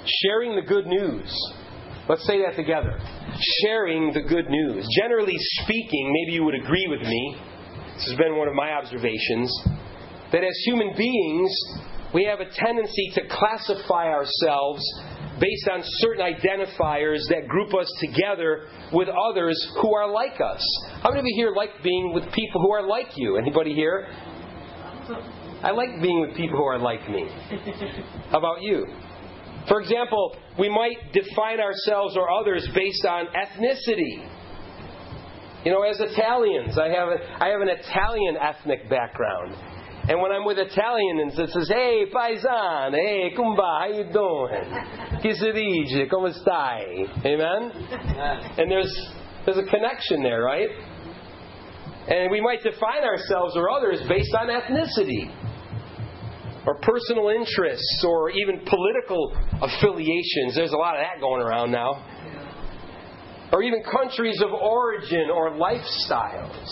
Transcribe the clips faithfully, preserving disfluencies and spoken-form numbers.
Sharing the good news. Let's say that together. Sharing the good news. Generally speaking, maybe you would agree with me, this has been one of my observations, that as human beings, we have a tendency to classify ourselves based on certain identifiers that group us together with others who are like us. How many of you here like being with people who are like you? Anybody here? I like being with people who are like me. How about you? For example, we might define ourselves or others based on ethnicity. You know, as Italians, I have a, I have an Italian ethnic background. And when I'm with Italians, it says, "Hey, paisan, hey, kumba, how you doing? Che si dice, come stai?" Amen? And there's there's a connection there, right? And we might define ourselves or others based on ethnicity, or personal interests, or even political affiliations. There's a lot of that going around now. Or even countries of origin or lifestyles.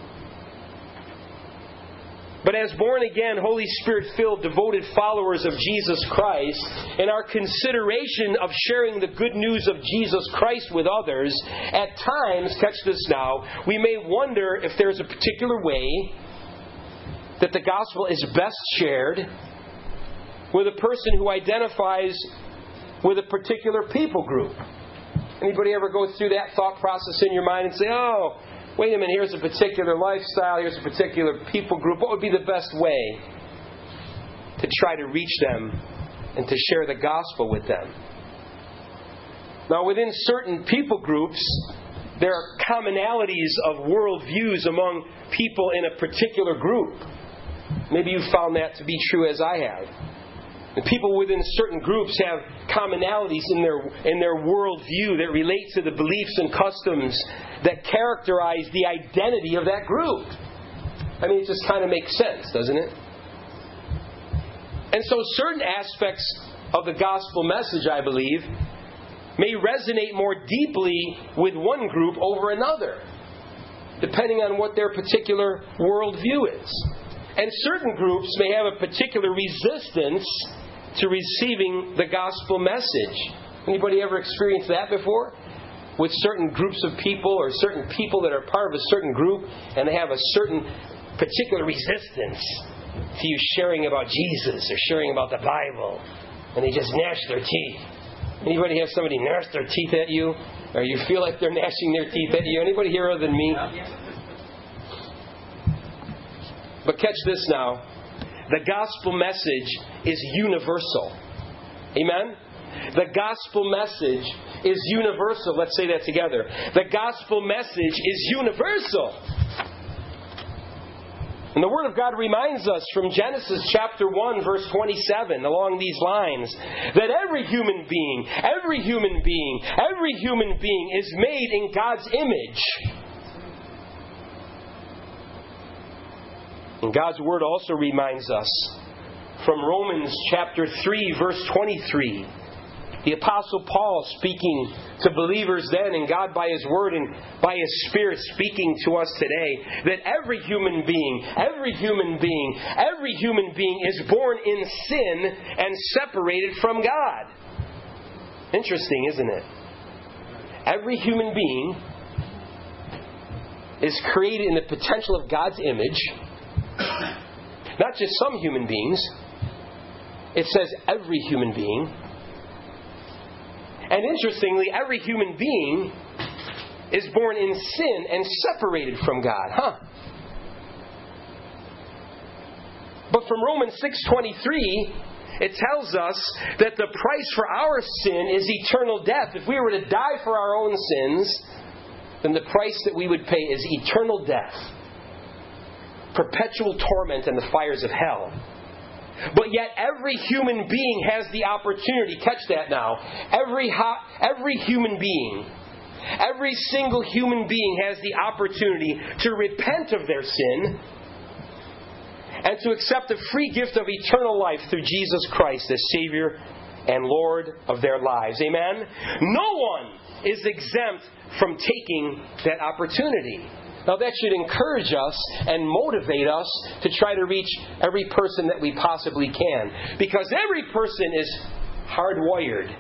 But as born-again, Holy Spirit-filled, devoted followers of Jesus Christ, in our consideration of sharing the good news of Jesus Christ with others, at times, catch this now, we may wonder if there's a particular way that the gospel is best shared with a person who identifies with a particular people group. Anybody ever go through that thought process in your mind and say, "Oh, wait a minute, here's a particular lifestyle, here's a particular people group. What would be the best way to try to reach them and to share the gospel with them?" Now, within certain people groups, there are commonalities of worldviews among people in a particular group. Maybe you found that to be true as I have. The people within certain groups have commonalities in their in their worldview that relate to the beliefs and customs that characterize the identity of that group. I mean, it just kind of makes sense, doesn't it? And so certain aspects of the gospel message, I believe, may resonate more deeply with one group over another, depending on what their particular worldview is. And certain groups may have a particular resistance to receiving the gospel message. Anybody ever experienced that before? With certain groups of people or certain people that are part of a certain group, and they have a certain particular resistance to you sharing about Jesus or sharing about the Bible, and they just gnash their teeth. Anybody have somebody gnash their teeth at you? Or you feel like they're gnashing their teeth at you? Anybody here other than me? But catch this now. The gospel message is universal. Amen? The gospel message is universal. Let's say that together. The gospel message is universal. And the Word of God reminds us from Genesis chapter one, verse twenty-seven, along these lines, that every human being, every human being, every human being is made in God's image. And God's Word also reminds us from Romans chapter three, verse twenty-three. The Apostle Paul speaking to believers then, and God by His Word and by His Spirit speaking to us today, that every human being, every human being, every human being is born in sin and separated from God. Interesting, isn't it? Every human being is created in the potential of God's image. Not just some human beings. It says every human being. And interestingly, every human being is born in sin and separated from God. Huh? But from Romans six twenty-three, it tells us that the price for our sin is eternal death. If we were to die for our own sins, then the price that we would pay is eternal death. Perpetual torment and the fires of hell. But yet every human being has the opportunity, catch that now, every, ho- every human being, every single human being has the opportunity to repent of their sin and to accept the free gift of eternal life through Jesus Christ as Savior and Lord of their lives. Amen? No one is exempt from taking that opportunity. Now that should encourage us and motivate us to try to reach every person that we possibly can. Because every person is hardwired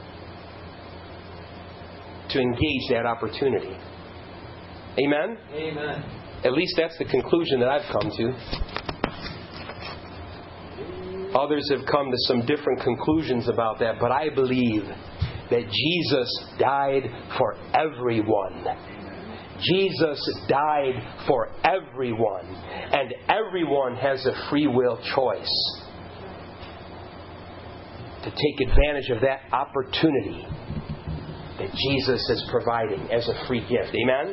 to engage that opportunity. Amen? Amen. At least that's the conclusion that I've come to. Others have come to some different conclusions about that, but I believe that Jesus died for everyone. Jesus died for everyone, and everyone has a free will choice to take advantage of that opportunity that Jesus is providing as a free gift. Amen?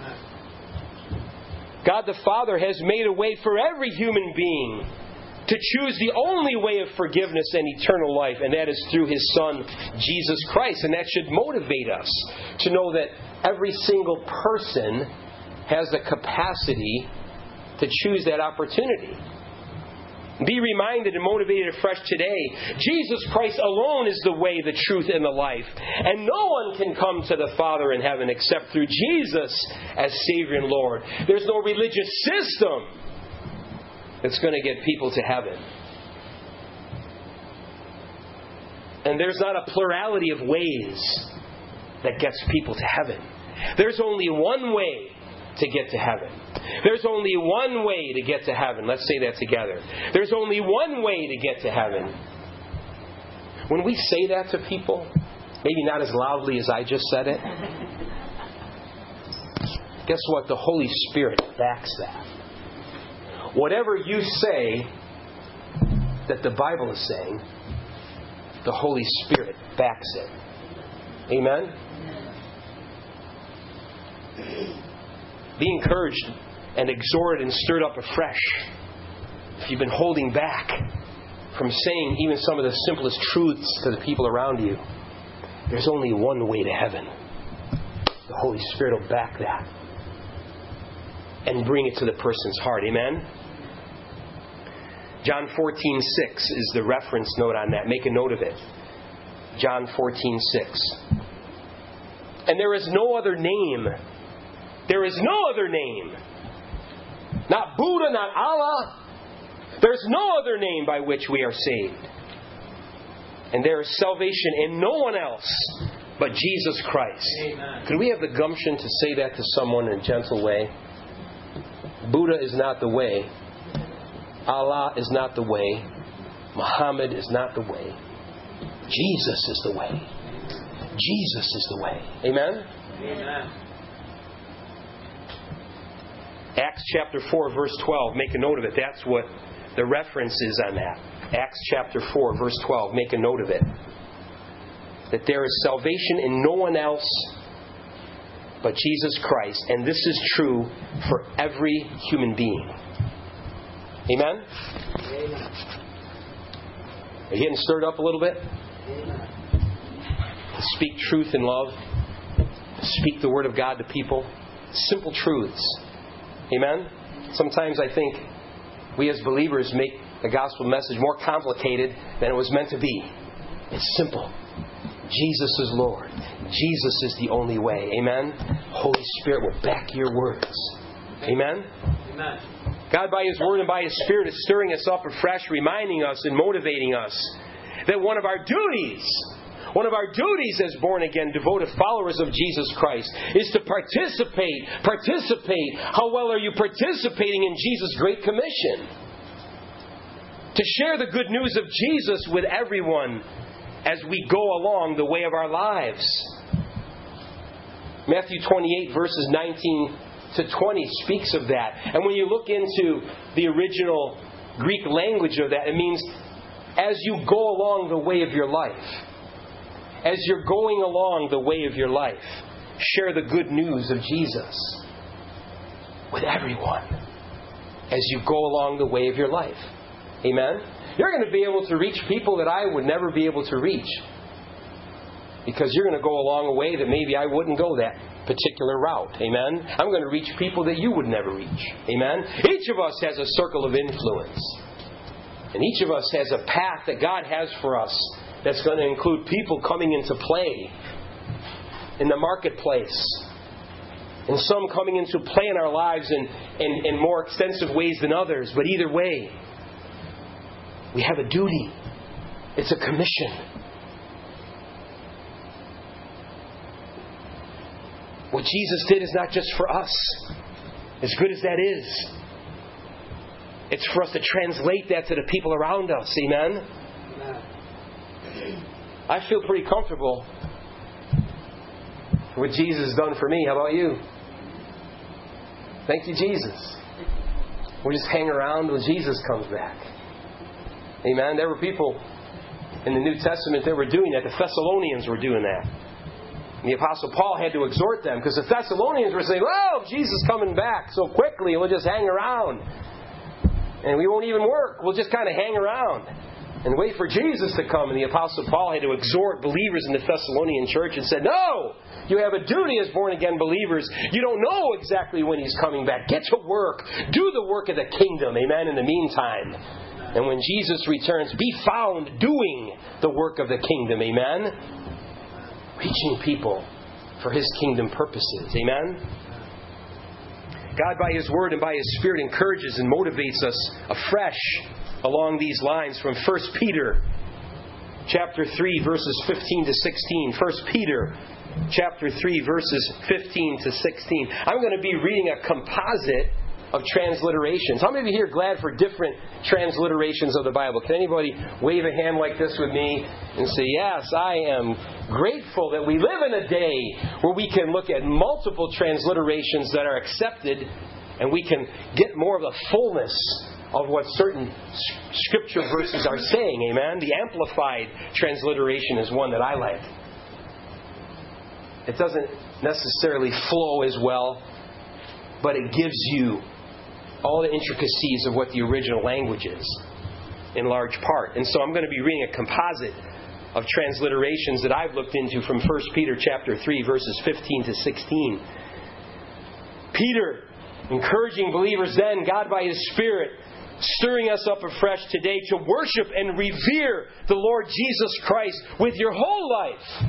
God the Father has made a way for every human being to choose the only way of forgiveness and eternal life, and that is through His Son, Jesus Christ. And that should motivate us to know that every single person has the capacity to choose that opportunity. Be reminded and motivated afresh today. Jesus Christ alone is the way, the truth, and the life. And no one can come to the Father in heaven except through Jesus as Savior and Lord. There's no religious system that's going to get people to heaven. And there's not a plurality of ways that gets people to heaven. There's only one way to get to heaven. There's only one way to get to heaven. Let's say that together. There's only one way to get to heaven. When we say that to people, maybe not as loudly as I just said it, guess what? The Holy Spirit backs that. Whatever you say that the Bible is saying, the Holy Spirit backs it. Amen? Be encouraged and exhorted and stirred up afresh. If you've been holding back from saying even some of the simplest truths to the people around you, there's only one way to heaven. The Holy Spirit will back that and bring it to the person's heart. Amen? John fourteen six is the reference note on that. Make a note of it. John fourteen six. And there is no other name. There is no other name. Not Buddha, not Allah. There's no other name by which we are saved. And there is salvation in no one else but Jesus Christ. Amen. Could we have the gumption to say that to someone in a gentle way? Buddha is not the way. Allah is not the way. Muhammad is not the way. Jesus is the way. Jesus is the way. Amen? Amen. Acts chapter four, verse twelve. Make a note of it. That's what the reference is on that. Acts chapter four, verse twelve. Make a note of it. That there is salvation in no one else but Jesus Christ. And this is true for every human being. Amen? Amen. Are you getting stirred up a little bit? Amen. Speak truth in love. Speak the Word of God to people. Simple truths. Amen? Sometimes I think we as believers make the gospel message more complicated than it was meant to be. It's simple. Jesus is Lord. Jesus is the only way. Amen? Holy Spirit will back your words. Amen? Amen. God by His Word and by His Spirit is stirring us up afresh, reminding us and motivating us that one of our duties, one of our duties as born-again, devoted followers of Jesus Christ is to participate. Participate. How well are you participating in Jesus' Great Commission? To share the good news of Jesus with everyone as we go along the way of our lives. Matthew twenty-eight, verses nineteen to twenty speaks of that. And when you look into the original Greek language of that, it means as you go along the way of your life. As you're going along the way of your life, share the good news of Jesus with everyone as you go along the way of your life. Amen? You're going to be able to reach people that I would never be able to reach. Because you're going to go along a way that maybe I wouldn't go that particular route. Amen? I'm going to reach people that you would never reach. Amen? Each of us has a circle of influence. And each of us has a path that God has for us that's going to include people coming into play in the marketplace. And some coming into play in our lives in, in, in more extensive ways than others. But either way, we have a duty. It's a commission. what Jesus did is not just for us, as good as that is. It's for us to translate that to the people around us. Amen? I feel pretty comfortable with what Jesus has done for me. How about you? Thank you, Jesus. We'll just hang around when Jesus comes back. Amen? There were people in the New Testament that were doing that. The Thessalonians were doing that. And the Apostle Paul had to exhort them because the Thessalonians were saying, "Oh, Jesus is coming back so quickly, we'll just hang around. And we won't even work. We'll just kind of hang around and wait for Jesus to come." And the Apostle Paul had to exhort believers in the Thessalonian church and said, "No! You have a duty as born-again believers. You don't know exactly when He's coming back. Get to work. Do the work of the kingdom." Amen. In the meantime. And when Jesus returns, be found doing the work of the kingdom. Amen. Reaching people for His kingdom purposes. Amen. God, by His Word and by His Spirit, encourages and motivates us afresh along these lines from First Peter chapter three, verses fifteen to sixteen. First Peter chapter three, verses fifteen to sixteen. I'm going to be reading a composite of transliterations. How many of you here are glad for different transliterations of the Bible? Can anybody wave a hand like this with me and say, "Yes, I am grateful that we live in a day where we can look at multiple transliterations that are accepted and we can get more of the fullness of what certain scripture verses are saying." Amen? The Amplified transliteration is one that I like. It doesn't necessarily flow as well, but it gives you all the intricacies of what the original language is, in large part. And so I'm going to be reading a composite of transliterations that I've looked into from First Peter chapter three, verses fifteen to sixteen. Peter, encouraging believers then, God by His Spirit, stirring us up afresh today to worship and revere the Lord Jesus Christ with your whole life.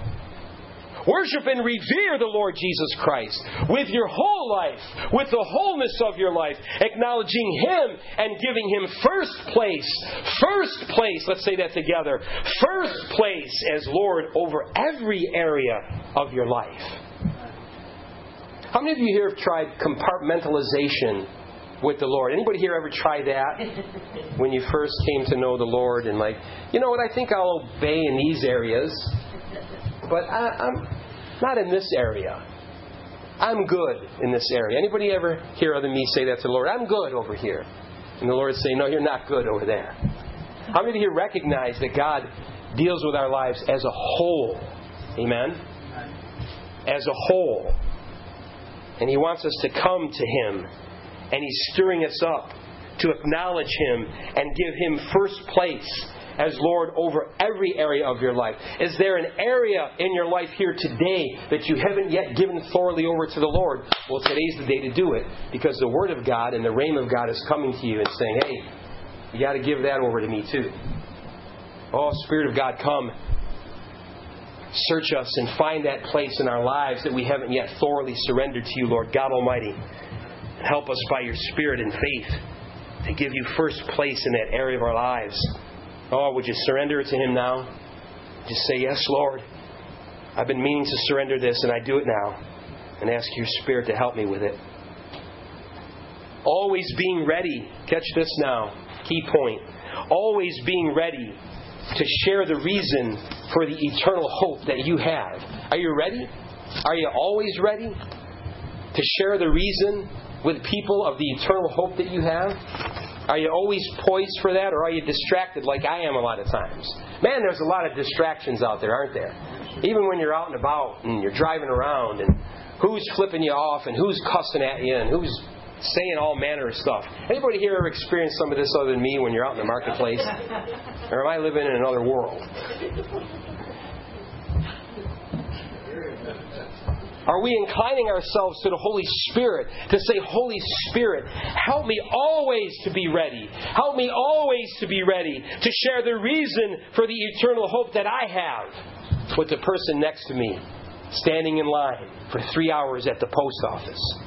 Worship and revere the Lord Jesus Christ with your whole life, with the wholeness of your life, acknowledging Him and giving Him first place. First place, let's say that together. First place as Lord over every area of your life. How many of you here have tried compartmentalization with the Lord? Anybody here ever try that when you first came to know the Lord and like, you know what, I think I'll obey in these areas, but I, I'm not in this area. I'm good in this area. Anybody ever hear other me say that to the Lord? I'm good over here. And the Lord say, "No, you're not good over there." How many of you recognize that God deals with our lives as a whole? Amen? As a whole. And He wants us to come to Him. And He's stirring us up to acknowledge Him and give Him first place as Lord over every area of your life. Is there an area in your life here today that you haven't yet given thoroughly over to the Lord? Well, today's the day to do it, because the Word of God and the Rhema of God is coming to you and saying, "Hey, you got to give that over to me too." Oh, Spirit of God, come. Search us and find that place in our lives that we haven't yet thoroughly surrendered to you, Lord God Almighty. Help us by your Spirit and faith to give you first place in that area of our lives. Oh, would you surrender it to Him now? Just say, "Yes, Lord. I've been meaning to surrender this, and I do it now." And ask your Spirit to help me with it. Always being ready. Catch this now. Key point. Always being ready to share the reason for the eternal hope that you have. Are you ready? Are you always ready to share the reason with people of the eternal hope that you have? Are you always poised for that, or are you distracted like I am a lot of times? Man, there's a lot of distractions out there, aren't there? Even when you're out and about and you're driving around, and who's flipping you off and who's cussing at you and who's saying all manner of stuff. Anybody here ever experienced some of this other than me when you're out in the marketplace? Or am I living in another world? Are we inclining ourselves to the Holy Spirit to say, "Holy Spirit, help me always to be ready. Help me always to be ready to share the reason for the eternal hope that I have with the person next to me, standing in line for three hours at the post office."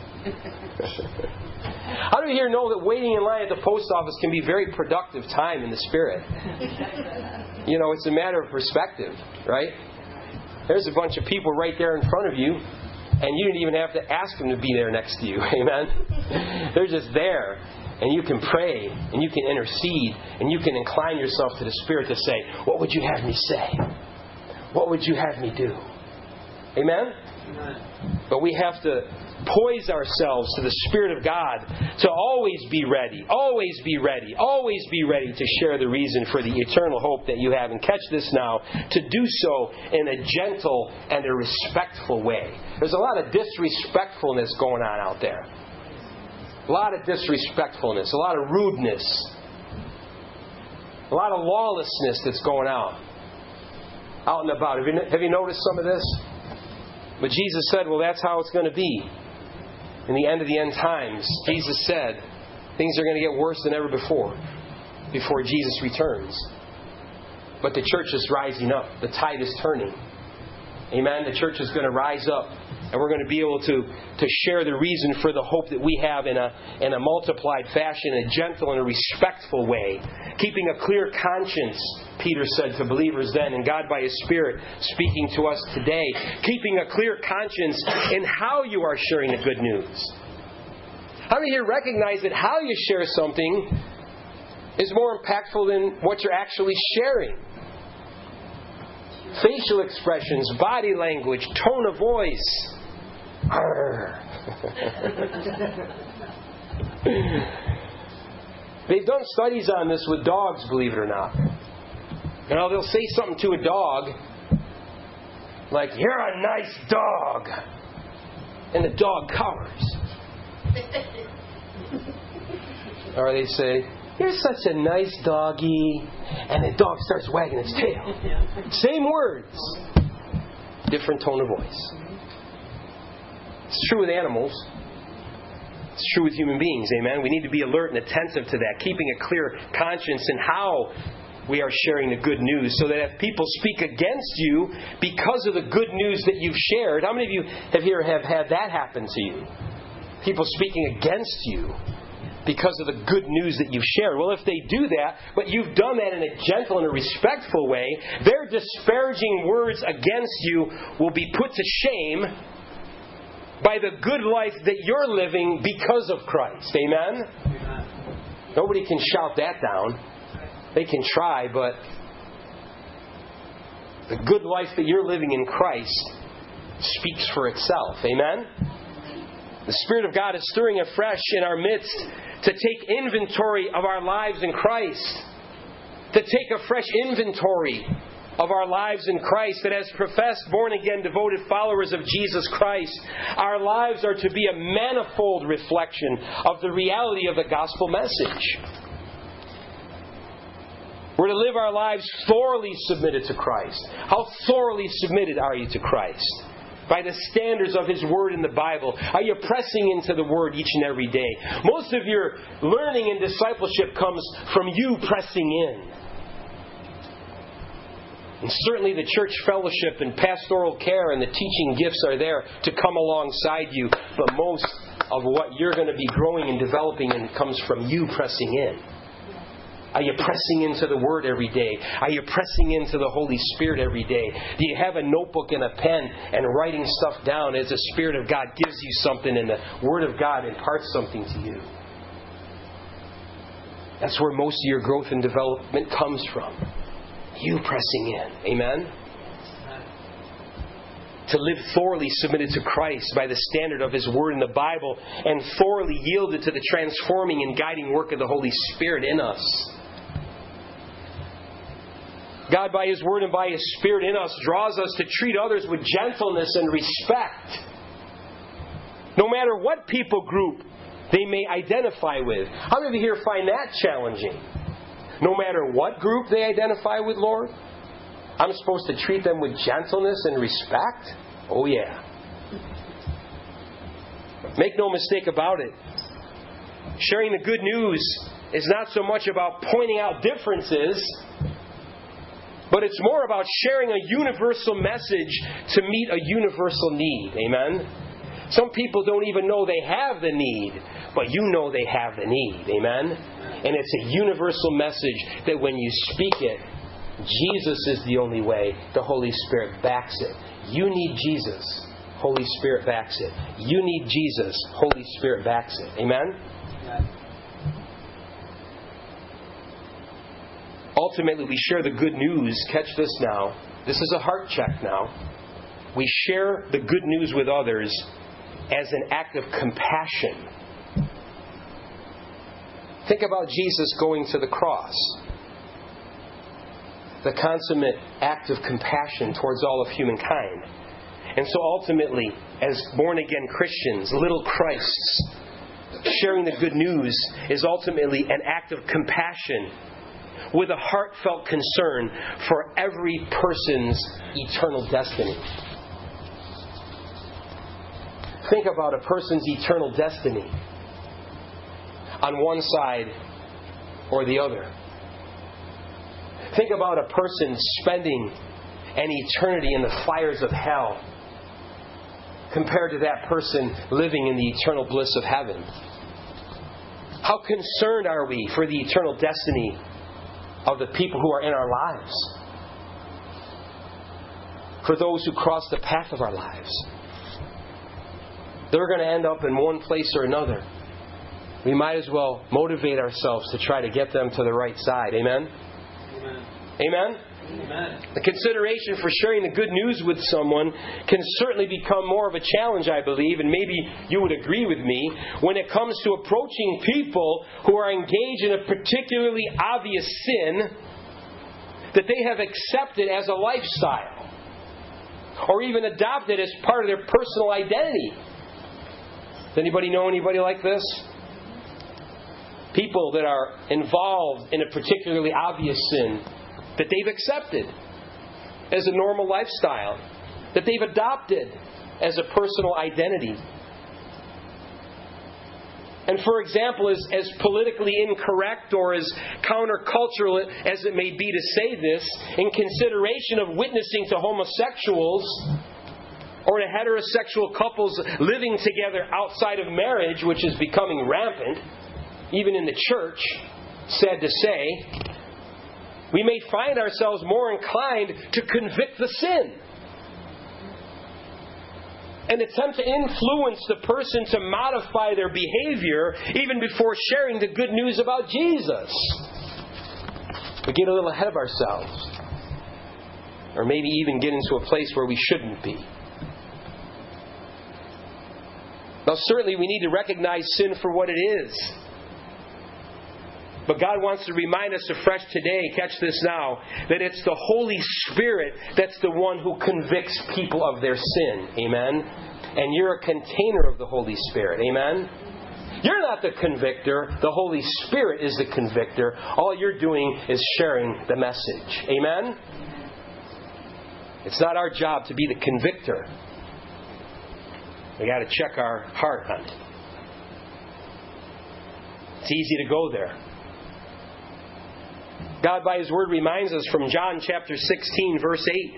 How many here know that waiting in line at the post office can be very productive time in the Spirit? You know, it's a matter of perspective, right? There's a bunch of people right there in front of you. And you didn't even have to ask them to be there next to you. Amen? They're just there. And you can pray, and you can intercede, and you can incline yourself to the Spirit to say, what would you have me say? What would you have me do? Amen? Amen. But we have to poise ourselves to the Spirit of God to always be ready, always be ready, always be ready to share the reason for the eternal hope that you have. And catch this now, to do so in a gentle and a respectful way. There's a lot of disrespectfulness going on out there. A lot of disrespectfulness, a lot of rudeness, a lot of lawlessness that's going out, out and about. Have you, have you noticed some of this? But Jesus said, well, that's how it's going to be. In the end of the end times, Jesus said, things are going to get worse than ever before, before Jesus returns. But the church is rising up. The tide is turning. Amen? The church is going to rise up. And we're going to be able to, to share the reason for the hope that we have in a, in a multiplied fashion, a gentle and a respectful way. Keeping a clear conscience, Peter said to believers then, and God by His Spirit speaking to us today. Keeping a clear conscience in how you are sharing the good news. How many here recognize that how you share something is more impactful than what you're actually sharing? Facial expressions, body language, tone of voice. They've done studies on this with dogs, believe it or not. You know, they'll say something to a dog like, "You're a nice dog," and the dog cowers. Or they say, "You're such a nice doggy," and the dog starts wagging its tail. Same words, different tone of voice. It's true with animals. It's true with human beings, amen? We need to be alert and attentive to that, keeping a clear conscience in how we are sharing the good news, so that if people speak against you because of the good news that you've shared, how many of you have here have had that happen to you? People speaking against you because of the good news that you've shared. Well, if they do that, but you've done that in a gentle and a respectful way, their disparaging words against you will be put to shame by the good life that you're living because of Christ. Amen? Amen. Nobody can shout that down. They can try, but the good life that you're living in Christ speaks for itself. Amen? The Spirit of God is stirring afresh in our midst to take inventory of our lives in Christ. To take a fresh inventory of our lives in Christ. That as professed, born-again, devoted followers of Jesus Christ, our lives are to be a manifold reflection of the reality of the gospel message. We're to live our lives thoroughly submitted to Christ. How thoroughly submitted are you to Christ? By the standards of His Word in the Bible. Are you pressing into the Word each and every day? Most of your learning and discipleship comes from you pressing in. And certainly the church fellowship and pastoral care and the teaching gifts are there to come alongside you. But most of what you're going to be growing and developing in comes from you pressing in. Are you pressing into the Word every day? Are you pressing into the Holy Spirit every day? Do you have a notebook and a pen and writing stuff down as the Spirit of God gives you something and the Word of God imparts something to you? That's where most of your growth and development comes from. You pressing in. Amen? To live thoroughly submitted to Christ by the standard of His Word in the Bible and thoroughly yielded to the transforming and guiding work of the Holy Spirit in us. God, by His Word and by His Spirit in us, draws us to treat others with gentleness and respect. No matter what people group they may identify with. How many of you here find that challenging? No matter what group they identify with, Lord, I'm supposed to treat them with gentleness and respect? Oh, yeah. Make no mistake about it. Sharing the good news is not so much about pointing out differences, but it's more about sharing a universal message to meet a universal need. Amen? Some people don't even know they have the need, but you know they have the need. Amen? And it's a universal message that when you speak it, Jesus is the only way. The Holy Spirit backs it. You need Jesus. Holy Spirit backs it. You need Jesus. Holy Spirit backs it. Amen? Ultimately, we share the good news. Catch this now. This is a heart check now. We share the good news with others as an act of compassion. Think about Jesus going to the cross. The consummate act of compassion towards all of humankind. And so ultimately, as born-again Christians, little Christs, sharing the good news is ultimately an act of compassion with a heartfelt concern for every person's eternal destiny. Think about a person's eternal destiny on one side or the other. Think about a person spending an eternity in the fires of hell compared to that person living in the eternal bliss of heaven. How concerned are we for the eternal destiny of the people who are in our lives? For those who cross the path of our lives. They're going to end up in one place or another. We might as well motivate ourselves to try to get them to the right side. Amen? Amen? Amen? Amen. The consideration for sharing the good news with someone can certainly become more of a challenge, I believe, and maybe you would agree with me, when it comes to approaching people who are engaged in a particularly obvious sin that they have accepted as a lifestyle or even adopted as part of their personal identity. Does anybody know anybody like this? People that are involved in a particularly obvious sin that they've accepted as a normal lifestyle, that they've adopted as a personal identity. And for example, as, as politically incorrect or as countercultural as it may be to say this, in consideration of witnessing to homosexuals or to heterosexual couples living together outside of marriage, which is becoming rampant, even in the church, sad to say, we may find ourselves more inclined to convict the sin and attempt to influence the person to modify their behavior even before sharing the good news about Jesus. We get a little ahead of ourselves. Or maybe even get into a place where we shouldn't be. Now certainly we need to recognize sin for what it is. But God wants to remind us afresh today, catch this now, that it's the Holy Spirit that's the one who convicts people of their sin. Amen? And you're a container of the Holy Spirit. Amen? You're not the convictor. The Holy Spirit is the convictor. All you're doing is sharing the message. Amen? It's not our job to be the convictor. We got to check our heart on it. It's easy to go there. God, by His Word, reminds us from John chapter sixteen, verse eight,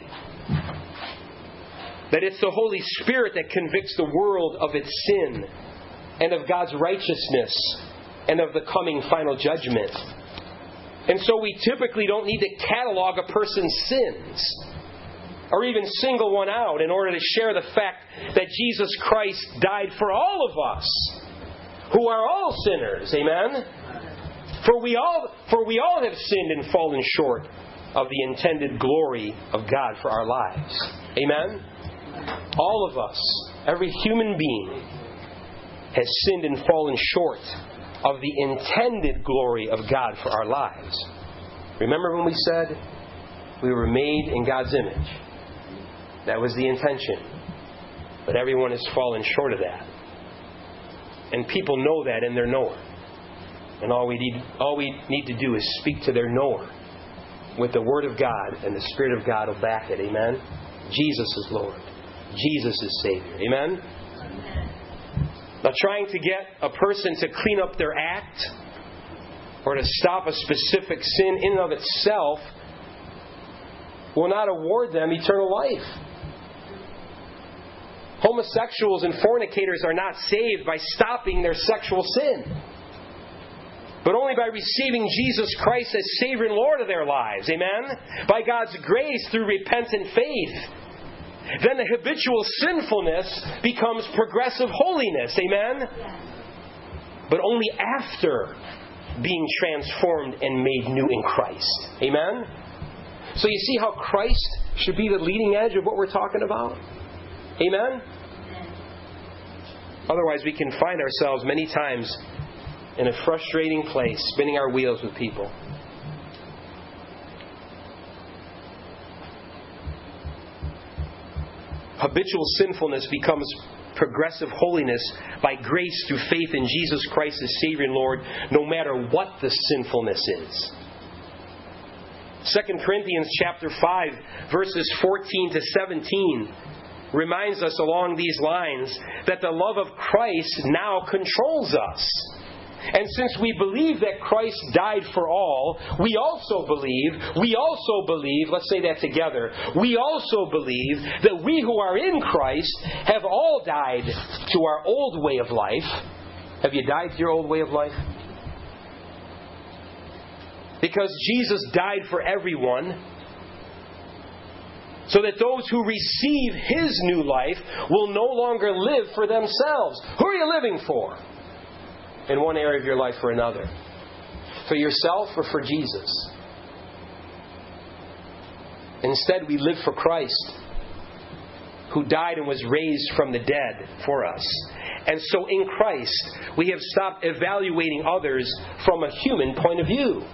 that it's the Holy Spirit that convicts the world of its sin and of God's righteousness and of the coming final judgment. And so we typically don't need to catalog a person's sins or even single one out in order to share the fact that Jesus Christ died for all of us, who are all sinners. Amen? For we all, for we all have sinned and fallen short of the intended glory of God for our lives. Amen? All of us, every human being, has sinned and fallen short of the intended glory of God for our lives. Remember when we said we were made in God's image? That was the intention. But everyone has fallen short of that. And people know that in their knower. And all we need all we need to do is speak to their knower with the Word of God, and the Spirit of God will back it. Amen? Jesus is Lord. Jesus is Savior. Amen? Amen. Now, trying to get a person to clean up their act or to stop a specific sin in and of itself will not award them eternal life. Homosexuals and fornicators are not saved by stopping their sexual sin, but only by receiving Jesus Christ as Savior and Lord of their lives. Amen? By God's grace through repentant faith. then the habitual sinfulness becomes progressive holiness. Amen? But only after being transformed and made new in Christ. Amen? So you see how Christ should be the leading edge of what we're talking about? Amen? Otherwise, we can find ourselves many times in a frustrating place, spinning our wheels with people. Habitual sinfulness becomes progressive holiness by grace through faith in Jesus Christ as Savior and Lord, no matter what the sinfulness is. Second Corinthians chapter five, verses fourteen to seventeen reminds us along these lines that the love of Christ now controls us. And since we believe that Christ died for all, we also believe, we also believe, let's say that together, we also believe that we who are in Christ have all died to our old way of life. Have you died to your old way of life? Because Jesus died for everyone, so that those who receive His new life will no longer live for themselves. Who are you living for? In one area of your life or another. For yourself or for Jesus? Instead, we live for Christ, who died and was raised from the dead for us. And so in Christ, we have stopped evaluating others from a human point of view.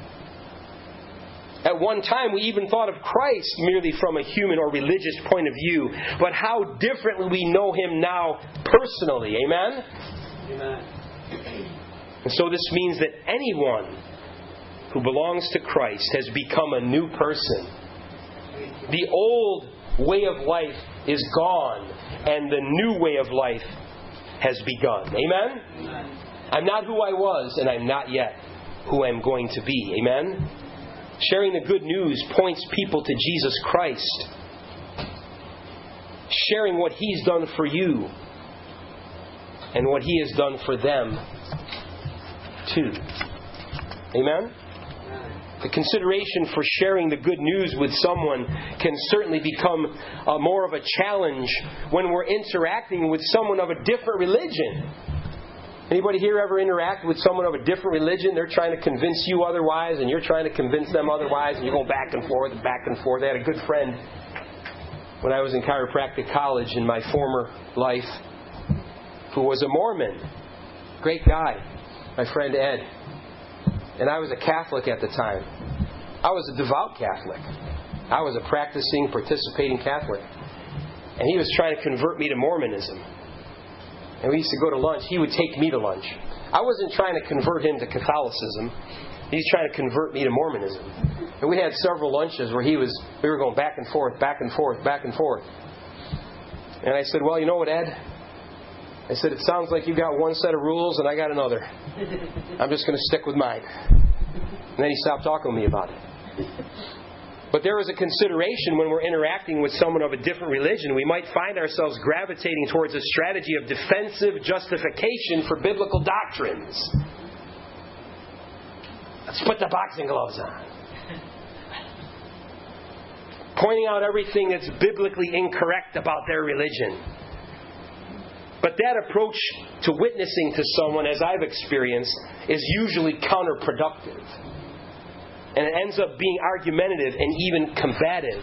At one time, we even thought of Christ merely from a human or religious point of view. But how differently we know Him now personally. Amen? Amen. And so this means that anyone who belongs to Christ has become a new person. The old way of life is gone, and the new way of life has begun. Amen? Amen. I'm not who I was, and I'm not yet who I'm going to be. Amen? Sharing the good news points people to Jesus Christ. Sharing what He's done for you and what He has done for them too. Amen? The consideration for sharing the good news with someone can certainly become uh, more of a challenge when we're interacting with someone of a different religion. Anybody here ever interact with someone of a different religion? They're trying to convince you otherwise, and you're trying to convince them otherwise, and you're going back and forth and back and forth. I had a good friend when I was in chiropractic college in my former life who was a Mormon. Great guy. My friend Ed. And I was a Catholic at the time. I was a devout Catholic. I was a practicing, participating Catholic. And he was trying to convert me to Mormonism. And we used to go to lunch. He would take me to lunch. I wasn't trying to convert him to Catholicism. He's trying to convert me to Mormonism. And we had several lunches where he was, we were going back and forth, back and forth, back and forth. And I said, well, you know what, Ed? I said, it sounds like you got one set of rules and I got another. I'm just going to stick with mine. And then he stopped talking to me about it. But there is a consideration when we're interacting with someone of a different religion. We might find ourselves gravitating towards a strategy of defensive justification for biblical doctrines. Let's put the boxing gloves on. Pointing out everything that's biblically incorrect about their religion. But that approach to witnessing to someone, as I've experienced, is usually counterproductive. And it ends up being argumentative and even combative.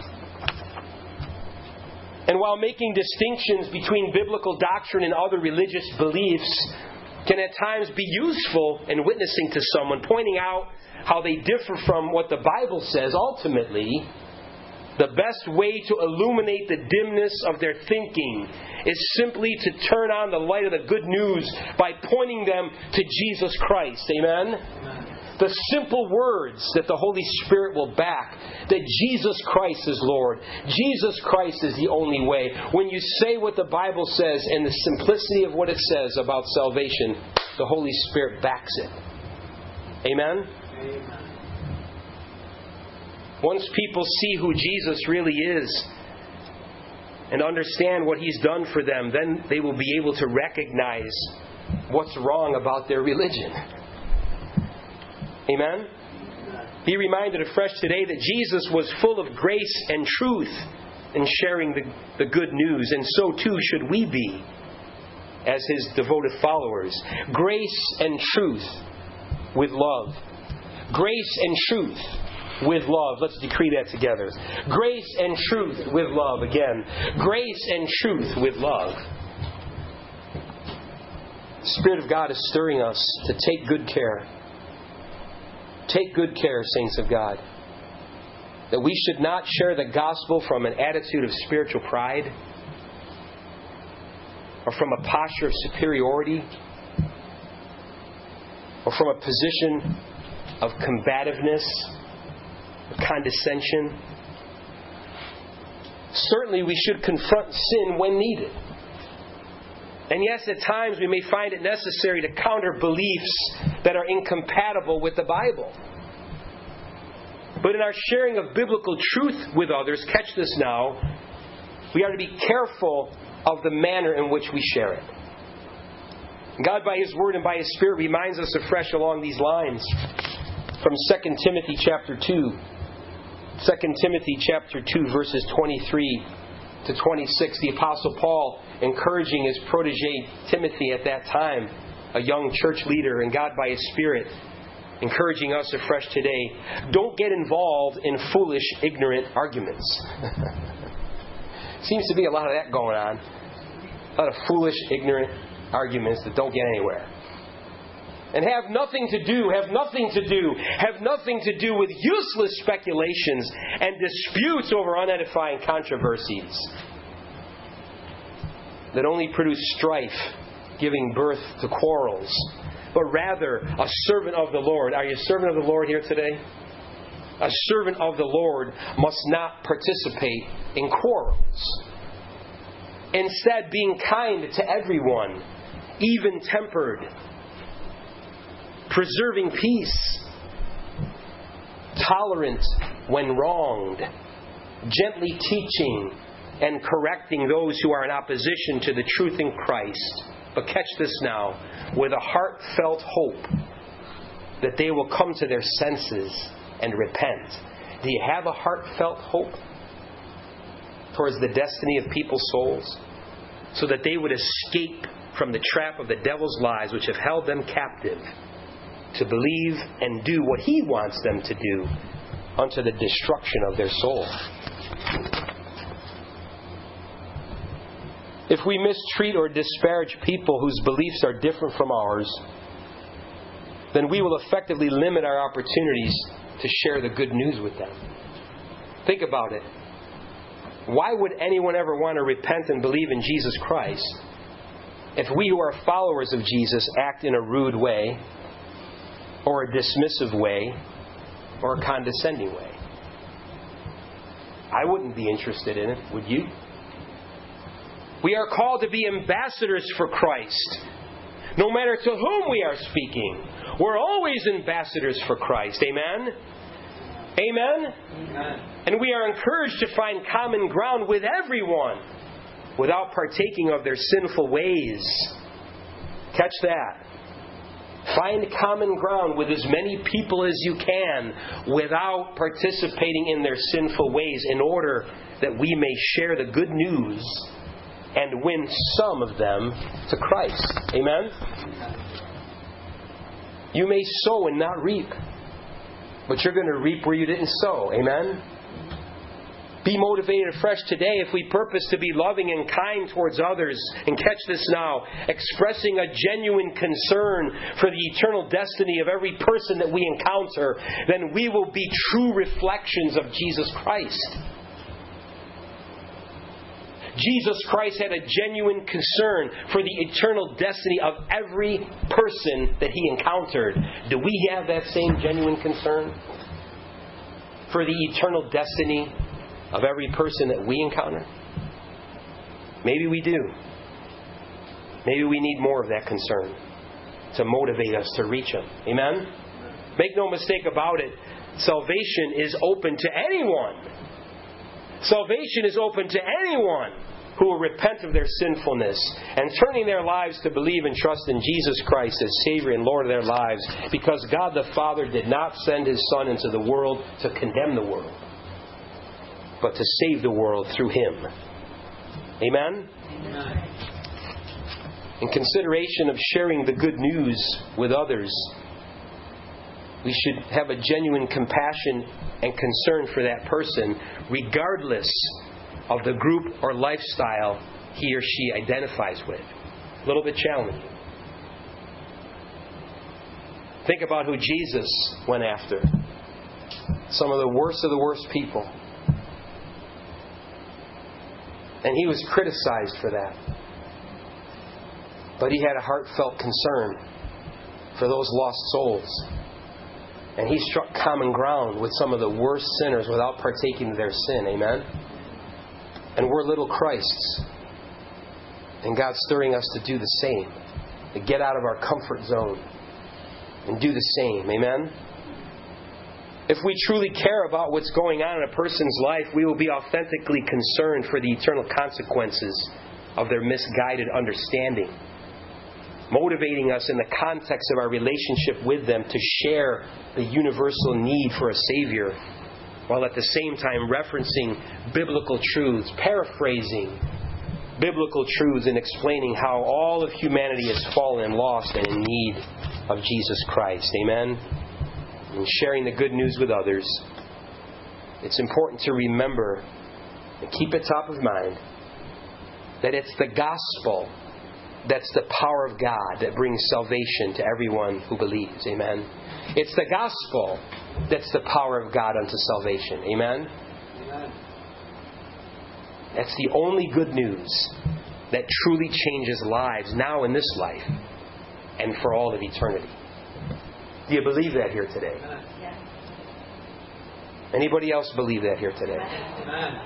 And while making distinctions between biblical doctrine and other religious beliefs can at times be useful in witnessing to someone, pointing out how they differ from what the Bible says, ultimately, the best way to illuminate the dimness of their thinking is simply to turn on the light of the good news by pointing them to Jesus Christ. Amen? Amen. The simple words that the Holy Spirit will back, that Jesus Christ is Lord. Jesus Christ is the only way. When you say what the Bible says and the simplicity of what it says about salvation, the Holy Spirit backs it. Amen? Amen. Once people see who Jesus really is and understand what He's done for them, then they will be able to recognize what's wrong about their religion. Amen? Be reminded afresh today that Jesus was full of grace and truth. in sharing the, the good news, and so too should we be as His devoted followers. Grace and truth with love. Grace and truth with love. Let's decree that together. Grace and truth with love. Again. Grace and truth with love. The Spirit of God is stirring us to take good care. Take good care, saints of God, that we should not share the gospel from an attitude of spiritual pride or from a posture of superiority or from a position of combativeness or condescension. Certainly we should confront sin when needed. And yes, at times we may find it necessary to counter beliefs that are incompatible with the Bible. But in our sharing of biblical truth with others, catch this now, we are to be careful of the manner in which we share it. God, by His Word and by His Spirit, reminds us afresh along these lines from Second Timothy chapter two. Second Timothy chapter two, verses twenty-three to twenty-six. The Apostle Paul encouraging his protege Timothy at that time, a young church leader, and God by His Spirit encouraging us afresh today. Don't get involved in foolish, ignorant arguments. Seems to be a lot of that going on. A lot of foolish, ignorant arguments that don't get anywhere. And have nothing to do, have nothing to do, have nothing to do with useless speculations and disputes over unedifying controversies that only produce strife, giving birth to quarrels, but rather a servant of the Lord. Are you a servant of the Lord here today? A servant of the Lord must not participate in quarrels. Instead, being kind to everyone, even-tempered, preserving peace, tolerant when wronged, gently teaching and correcting those who are in opposition to the truth in Christ. But catch this now, with a heartfelt hope that they will come to their senses and repent. Do you have a heartfelt hope towards the destiny of people's souls? So that they would escape from the trap of the devil's lies which have held them captive, to believe and do what he wants them to do unto the destruction of their soul. If we mistreat or disparage people whose beliefs are different from ours, then we will effectively limit our opportunities to share the good news with them. Think about it. Why would anyone ever want to repent and believe in Jesus Christ if we who are followers of Jesus act in a rude way, or a dismissive way, or a condescending way? I wouldn't be interested in it, would you? We are called to be ambassadors for Christ. No matter to whom we are speaking, we're always ambassadors for Christ. Amen? Amen? Amen. And we are encouraged to find common ground with everyone without partaking of their sinful ways. Catch that. Find common ground with as many people as you can without participating in their sinful ways, in order that we may share the good news and win some of them to Christ. Amen? You may sow and not reap, but you're going to reap where you didn't sow. Amen? Be motivated afresh today if we purpose to be loving and kind towards others. And catch this now, expressing a genuine concern for the eternal destiny of every person that we encounter, then we will be true reflections of Jesus Christ. Jesus Christ had a genuine concern for the eternal destiny of every person that He encountered. Do we have that same genuine concern for the eternal destiny of every person that we encounter? Maybe we do. Maybe we need more of that concern to motivate us to reach them. Amen? Make no mistake about it. Salvation is open to anyone. Salvation is open to anyone who will repent of their sinfulness and turning their lives to believe and trust in Jesus Christ as Savior and Lord of their lives, because God the Father did not send His Son into the world to condemn the world, but to save the world through Him. Amen? Amen. In consideration of sharing the good news with others, we should have a genuine compassion and concern for that person, regardless of the group or lifestyle he or she identifies with. A little bit challenging. Think about who Jesus went after. Some of the worst of the worst people. And He was criticized for that. But He had a heartfelt concern for those lost souls. And He struck common ground with some of the worst sinners without partaking of their sin. Amen? And we're little Christs. And God's stirring us to do the same. To get out of our comfort zone and do the same. Amen? If we truly care about what's going on in a person's life, we will be authentically concerned for the eternal consequences of their misguided understanding, motivating us in the context of our relationship with them to share the universal need for a Savior, while at the same time referencing biblical truths, paraphrasing biblical truths, and explaining how all of humanity has fallen and lost and in need of Jesus Christ. Amen? And sharing the good news with others, it's important to remember and keep it top of mind that it's the gospel that's the power of God that brings salvation to everyone who believes. Amen? It's the gospel that's the power of God unto salvation. Amen? Amen. That's the only good news that truly changes lives now in this life and for all of eternity. Do you believe that here today? Yes. Anybody else believe that here today? Amen.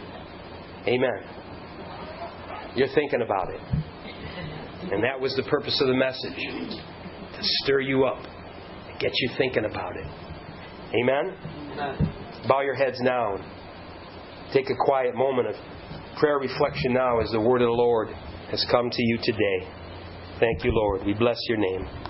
Amen. You're thinking about it. And that was the purpose of the message. To stir you up. And get you thinking about it. Amen? Amen. Bow your heads now. Take a quiet moment of prayer reflection now as the word of the Lord has come to you today. Thank you, Lord. We bless your name.